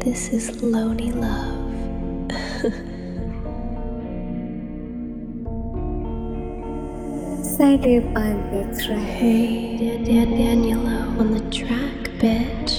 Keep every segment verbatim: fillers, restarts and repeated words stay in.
This is Lonely Love. Side on the track. Hey, Dan- Daniela on the track, bitch.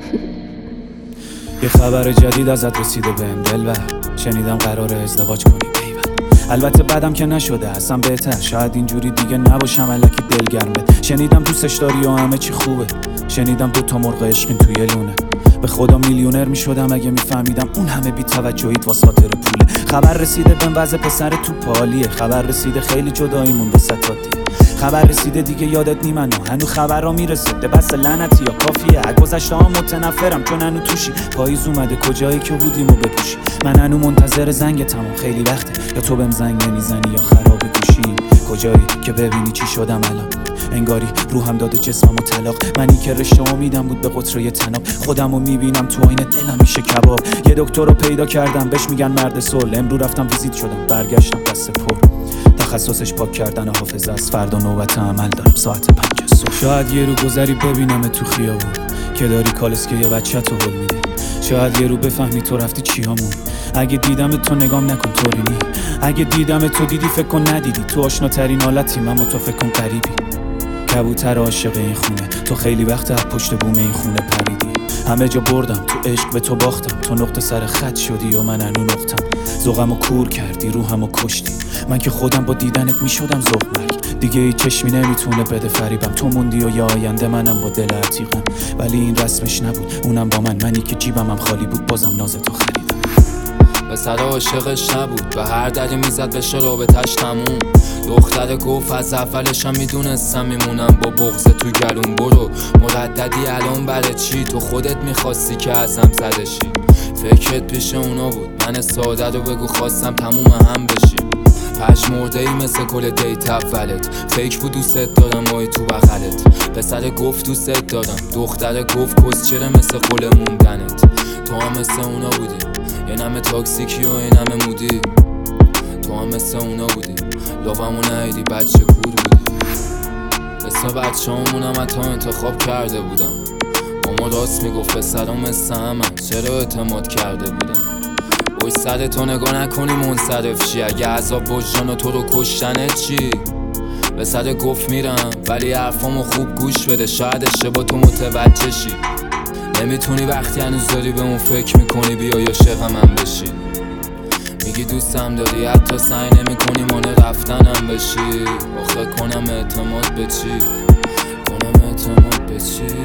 یه خبر جدید ازت رسیده بهم دلبر، شنیدم قراره ازدواج کنی بیبر. البته بعدم که نشده اصلا بهتر، شاید اینجوری دیگه نباشم الکی دلگرمت. شنیدم دوستش داری و همه چی خوبه، شنیدم دوتا مرغ عشقین توی لونه. به خدا میلیونر میشدم اگه میفهمیدم اون همه بی توجهیت واسه خاطر پوله. خبر رسیده بهم وضع پسر تو پالیه، خبر رسیده خیلی جداییمون با ستاتیه. خبر رسیده دیگه یادت نیمنو، هنو خبرها میرسه بس لعنتی یا کافیه. از گذشته ها متنفرم چون هنو توشی، پاییز اومده کجایی که بودیمو بپوشی. من هنو منتظر زنگ تمام خیلی وقته، یا تو بهم زنگ نمیزنی یا خراب گوشی. کجایی که ببینی چی شدم الان، انگاری روحم داده جسممو طلاق. منی که رشته امیدم بود به قطره تناب، خودمو میبینم تو آینه دلم میشه کباب. یه دکتر رو پیدا کردم بهش میگن مرد صلح، امرو رفتم ویزیت شدم برگشتم دست پر. تخصصش پاک کردن حافظه است، فردا نوبت عمل دارم ساعت پنج صبح. شاید یه رو گذری ببینم تو خیابون که داری کالسکه یه بچه تو هل میدی. شاید یه رو بفهمی تو رفتی چیامون. اگه دیدم تو نگام نکن طوری نی، اگه دیدم تو دیدی فکر کن ندیدی. تو آشناترین حالتیم اما تو فکر کن قریبی. کبوتر عاشق این خونه، تو خیلی وقت از پشت بوم این خونه پریدی. همه جا بردم تو عشق به تو باختم، تو نقطه سر خط شدی و من هنو نقطم. ذوقمو کور کردی روحمو کشتی، من که خودم با دیدنت میشدم ذوق مرگ. دیگه ای چشمی نمیتونه بده فریبم، تو موندی و یا آینده منم با دل عتیقم. ولی این رسمش نبود اونم با من، منی که جیبم هم خالی بود بازم نازتو خریدم. به سر عاشقش نبود، به هر دری میزد بشه رابطش تموم. دختر گفت از اولشم میدونستم میمونم با بغض تو گلوم. برو مرددی الان برای چی؟ تو خودت میخواستی که ازم زدشی. فکرت پیش اونا بود، من ساده رو بگو خواستم تموم هم بشی. پشمرده ای مثل کل دیت اولت، فکر بود دوست دارم مای تو بغلت. پسر گفت دوست دارم، دختر گفت کسچره مثل قول موندنت. تو هم مثل اونا بودی، یه نمه تاکسیکی و یه نمه مودی. تو هم مثل اونا بودی، لابمو نهیدی بچه کور بودی. مثل بچه همونم حتی انتخاب کرده بودم. ماما راست میگفت پسرم مثل همن، چرا اعتماد کرده بودم. بای سر تو نگاه نکنی منصرف شی، اگه عذاب وجدان و تو رو کشتنت چی؟ به سر گفت میرم ولی حرفامو خوب گوش بده، شاید اشتباه تو متوجه شی. نمیتونی وقتی هنوز داری به اون فکر میکنی بیای عاشق من بشی. میگی دوستم داری حتی سعی نمی کنی مانع رفتنم بشی. آخه کنم اعتماد به چی؟ کنم اعتماد به چی؟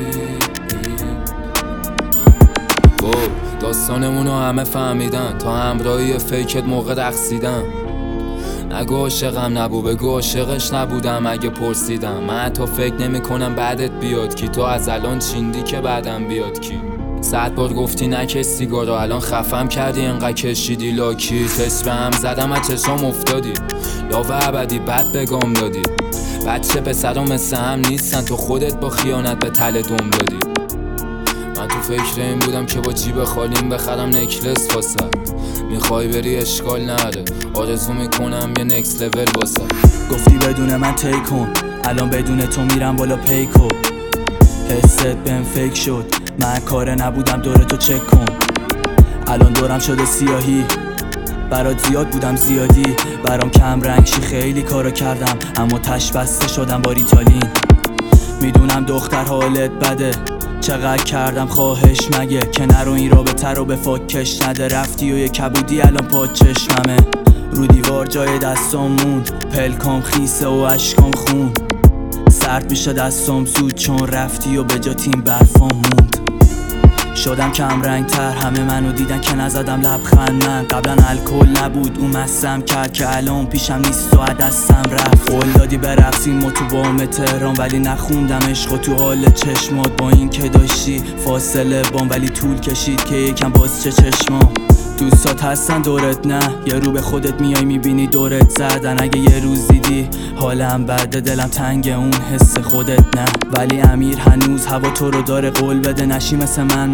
گو داستانمونو همه فهمیدن، تا همراهی فیکت موقع رقصیدن. نگو عاشقم نبود، بگو عاشقش نبودم. اگه پرسیدم من حتی فکر نمی کنم بعدت بیاد کی. تو از الان چیندی که بعدم بیاد کی. صد بار گفتی نکش سیگارو، الان خفم کردی انقدر کشیدی لاکی. تست به هم زدم از چشام افتادی، لاوه ابدی بد بگام دادی. بچه پسرا مثل هم نیستن، تو خودت با خیانت به تله دم دادی. من تو فکر این بودم که با جیب خالیم بخرم نکلس واسه. میخوای بری اشکال نره، آرزو میکنم یه نکس لول واسه. گفتی بدون من تیک کن، الان بدون تو میرم بالا پیکو. حست بهم فیک شد، من کاره نبودم دور تو چک کن. الان دورم شده سیاهی، برات زیاد بودم زیادی. برام کم رنگ شی خیلی کارا کردم، اما تش بسته شدم با ریتالین. میدونم دختر حالت بده، چقدر کردم خواهش مگه که نرو این رابطه رو به فاکش نده. رفتی و یه کبودی الان پا چشممه، رو دیوار جای دستام موند. پلکام خیسه و اشکام خون، سرد میشه دستام زود چون رفتی و به جا تیم برفام موند. شدم کم رنگ تر، همه منو دیدن که نزدم لبخند. من قبلا الکل نبود اون مستم کرد که الان پیشم نیست و دستم رفت. قول دادی برقصیم و تو بام تهران، ولی نخوندم عشق و تو حال چشمات. با این که داشتی فاصله بام، ولی طول کشید که یکم باز چه چشمام. دوستات هستن دورت نه، یه رو به خودت میای میبینی دورت زدن. اگه یه روز دیدی حالم بده دلم تنگ اون حس خودت نه. ولی امیر هنوز هوا تو رو داره، قول بده نشی مثل من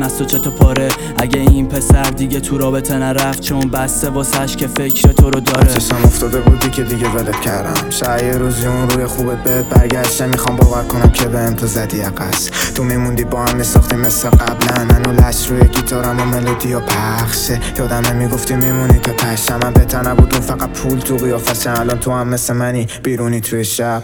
از تو چطور پاره. اگه این پسر دیگه تو رابطه نرفت چون بسته واسش که فکر تو رو داره. چشم افتاده بودی که دیگه ولت کردم. شاید یه روزی اون روی خوبت بهت برگشته. میخوام باور کنم که بهم تو زدی عقص. تو میموندی با هم میساختیم مثل قبلا. هنو لش روی گیتارم و ملودی و پخشه. یادمه میگفتی میمونی تا پشم. من بهتر نبود اون فقط پول تو قیافشه. الان تو هم مثل منی بیرونی توی شب.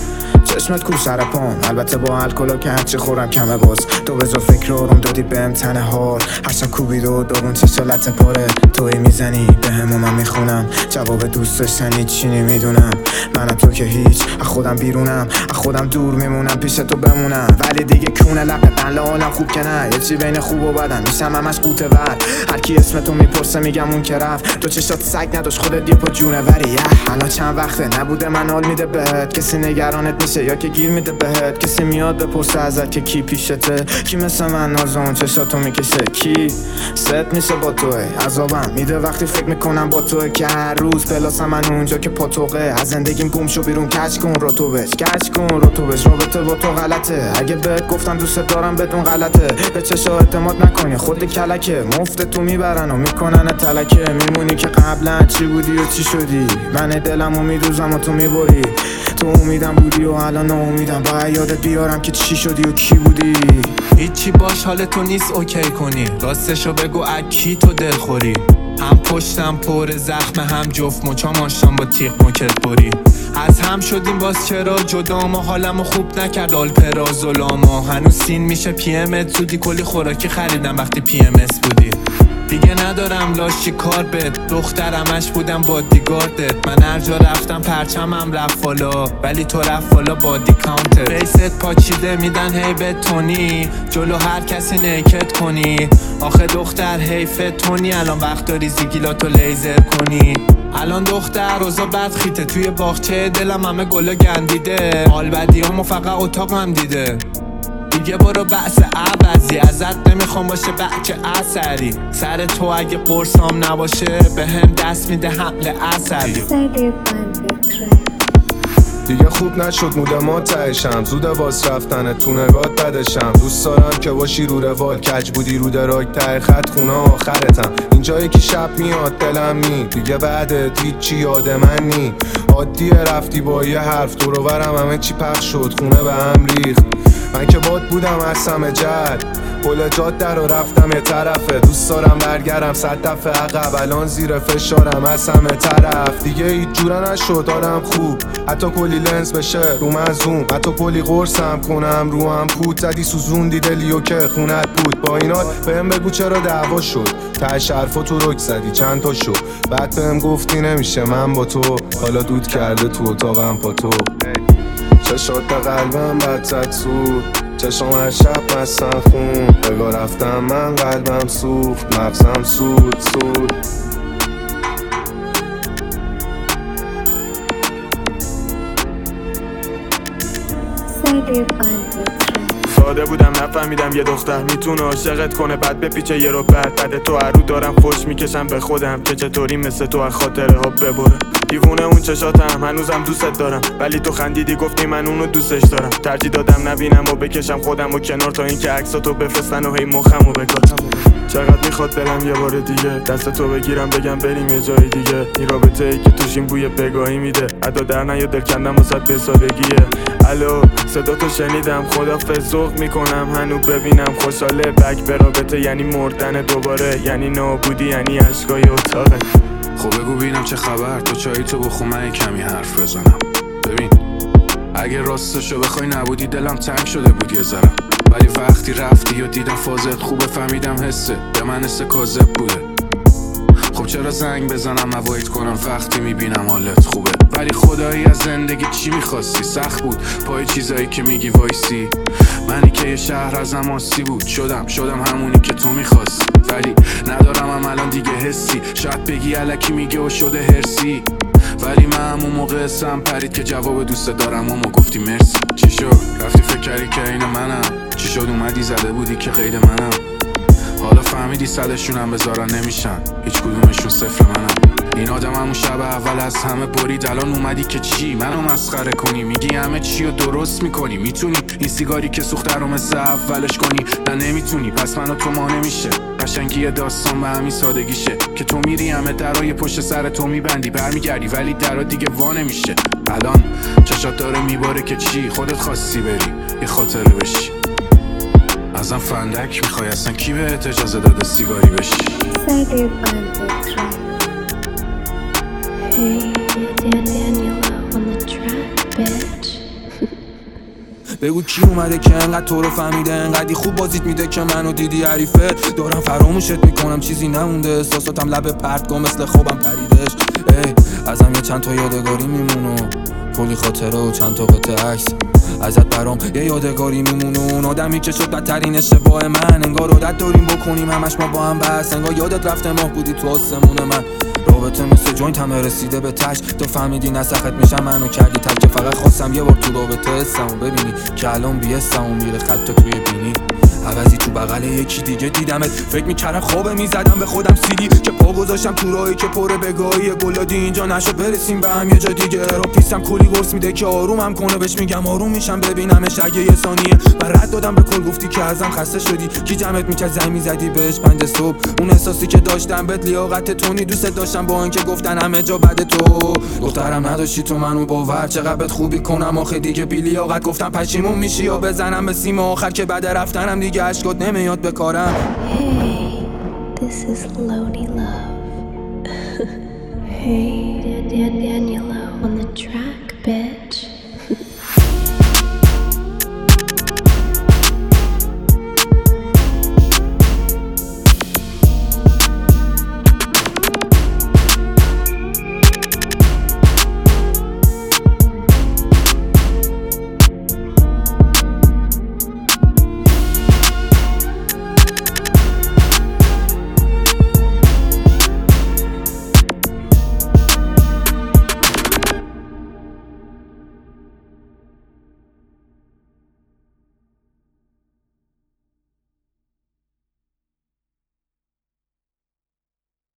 چشمت کو سر پام، البته با الکل که هرچی خورم کمه باز. تو به جا فکر آروم دادی بهم تنه حال. هرچند کوبید و دارون چشالت پاره. توی میزنی بهم و من میخونم جواب دوست داشتنی چی نمیدونم. من تو که هیچ از خودم بیرونم، از خودم دور میمونم پیش تو بمونم. ولی دیگه کونه لقه قنله حالم خوب که نه. یه چی بین خوب و بدم میشم همش قوطه ور. هر کی اسم تو میپرسه میگم اون که رفت. تو چشات سگ نداشت خودت یه پا جونه وری. الان چند وقته نبوده من حال میده بهت. کسی نگرانت میشه یا که گیر میده بهت. کسی میاد بپرسه ازت که کی پیشته. کی مثل من نازون چشاتو میکشه. کی ست میشه با توه. عذابم میده وقتی فکر میکنم با توه که هر روز پلاسم من اونجا که پاتوقه. از زندگیم گم شو بیرون کج کن رو تو بش. کج کن رو تو بش. رابطه با تو غلطه. اگه بهت گفتم دوست دارم بدون غلطه. به چشا اعتماد نکنی خود کلکه. مفت تو میبرن و میکنن تلکه. میمونی که قبلا چی بودی و چی شدی. من دلمو میدوزم و تو میبری. تو امیدم بودی و الان امیدم. باید یادت بیارم که چی شدی و کی بودی. هیچی باش حال تو نیست اوکی کنی. راستشو بگو اکی تو دل خوری. هم پشتم پر زخم هم جفت مچام آشتم با تیغ مکت بری. از هم شدیم باز چرا جدا ما. حالمو خوب نکرد آلپرا ظلاما. هنوز سین میشه پی امت زودی. کلی خوراکی خریدم وقتی پی ام اس بودی. دیگه ندارم لاشی کار بد. دخترمش بودم بادیگاردت. من هر جا رفتم پرچمم رفت بالا. ولی تو رفت بالا بادی کانتر. فیست پاچیده میدن هی به تونی. جلو هر کسی نیکت کنی. آخه دختر حیفت تونی. الان وقت داری زیگیلاتو لیزر کنی. الان دختر روزا بد خیته. توی باغچه دلم همه گلا گندیده. حال بدیامو فقط اتاقم دیده. دیگه برو بحث عوضی. ازت نمیخوام باشه بچه اثری. سر تو اگه قرصام نباشه به هم دست میده حمله عصبی. دیگه خوب نشد مود ما تهشم. زود واس رفتنه تو نگات بدشم. دوست دارم که باشی رو روال. کج بودی رو دراگ ته خط خونه آخرتم. اینجا یکی شب میاد دلم نی. دیگه بعدت هیچی یاد من نی. عادیه رفتی با یه حرف. دور و برم همه چی پخش شد. خونه به هم ریخت. من که باد بودم از همه جد. پل جاده رو رفتم یه طرفه. دوست دارم برگرم صد دفعه عقب. الان زیر فشارم از همه طرف. دیگه هیچ جوره نشد حالم خوب. حتی کلی لنز بشه روم از زوم. حتی کلی قرصم کنم رو هم پود. زدی سوزوندی دلیو که خونت بود. با اینات بهم بگو چرا دعوا شد. ته حرفا تو رک زدی چند تا شو. بعد بهم گفتی نمیشه من با تو. حالا دود کرده تو اتاقم با تو. چشات قلبم بد زد سود. چشم هر شب مستن خون. بگاه رفتم من قلبم سوخت. مغزم سود سود. ساده بودم نفهمیدم یه دختر میتونه عاشقت کنه بعد بپیچه یه رو بعد. بعد تو هر رو دارم فوش میکشم به خودم که چطوری مثل تو از خاطره ها ببره. دیوونه اون چشاتم هنوزم دوستت دارم. ولی تو خندیدی گفتی من اونو دوستش دارم. ترجیح دادم نبینم و بکشم خودم و کنار تا اینکه عکساتو بفرستن و هی مخمو بکاتم. چقدر میخواد دلم یه بار دیگه دست تو بگیرم بگم بریم یه جای دیگه. این رابطه ای که توش این بوی بگاهی میده. ادا در نیا دل کندم واسات به سادگیه. الو صدا تو شنیدم خدافظ ذوق میکنم هنو ببینم خوشحاله. بک به رابطه یعنی مردن دوباره. یعنی نابودی یعنی اشکای اتاقه. خب بگو ببینم چه خبر. تو چایی تو بخو من کمی حرف بزنم. ببین اگه راستشو بخوای نبودی دلم تنگ شده بود یه ذره. ولی وقتی رفتی و دیدم فازت خوبه فهمیدم حسه به من حس کاذب بوده. خب چرا زنگ بزنم اوایت کنم وقتی میبینم حالت خوبه. ولی خدایی از زندگی چی میخواستی؟ سخت بود پای چیزایی که میگی وایسی. منی که یه شهر ازم آسی بود. شدم شدم همونی که تو میخواستی. ولی ندارم هم الان دیگه حسی. شاید بگی الکی میگه و شده هرسی. ولی من همون موقع اسم پرید که جواب دوست دارم و ما گفتی مرسی. چی شد؟ رفتی فکر کردی که این منم؟ چی شد اومدی زده بودی که قید منم؟ حالا فهمیدی صدشون هم بذارن نمیشن. هیچ کدومشون صفر منم. این آدم همون شب اول از همه برید. الان اومدی که چی؟ منو مسخره کنی. میگی همه چی رو درست میکنی. میتونی این سیگاری که سوخته رو مثل اولش کنی. نه نمیتونی پس من و تو ما نمیشه. قشنگی داستان به همین سادگیشه که تو میری همه درای پشت سر تو میبندی برمیگردی ولی درا دیگه وا نمیشه. الان چشات داره میباره که چی خودت خواستی بری یه خاطره بشی. ازم فندک میخوای اصلا کی بهت اجازه داده سیگاری بشی؟ Excited on the track. Hey, Dan Daniela on the track, bitch. بگو کی اومده که انقدر تو رو فهمیده، انقدی خوب بازیت میده که منو دیدی حریفه. دارم فراموشت میکنم چیزی نمونده، احساساتم لب پرت کن مثل خوابم پریدش. ای ازم یه چند تا یادگاری میمونو، کلی خاطره و چند تا قطعه عکس ازت برام یه یادگاری میمونه. اون آدمی که شد بدترین اشتباه من، انگار عادت داریم بکنیم همش ما با هم بس. انگار یادت رفته ماه بودی تو آسمون من، رابطه مثل جوینت همه رسیده به تش. تو فهمیدی نسخت میشم منو کردی تک، که فقط خواستم یه بار تو رابطه استمو ببینی که الان بیستم و میره خط توی بینی. عوضی تو بغل یکی دیگه دیدمت، فکر میکردم خوابه میزدم به خودم سیدی که پا گذاشتم تو راهی که پره بگاهی. گلادی اینجا نشد برسیم به هم یه جا دیگه. را پیسم کلی قرص میده که آرومم کنه، بهش میگم آروم میشم ببینمش اگه یه ثانیه. من رد دادم به کل گفتی که ازم خسته شدی، کی جمعت میکرد زنگ میزدی بهش پنج صبح. اون احساسی که داشتم بهت لیاقت تونی، دوست داشتم با اینکه گفتن همه جا بعد تو. دخترم نداشتی تو منو باور، چقدر بهت خوبی کنم آخه دیگه بی لیاقت. گفتم پشیمون میشی یا بزنم به سیم آخر که بعد رفتنم دیگه اشکات نمیاد به کارم. Hey, this is Lodi Love. Hey, Dan Daniela on the track.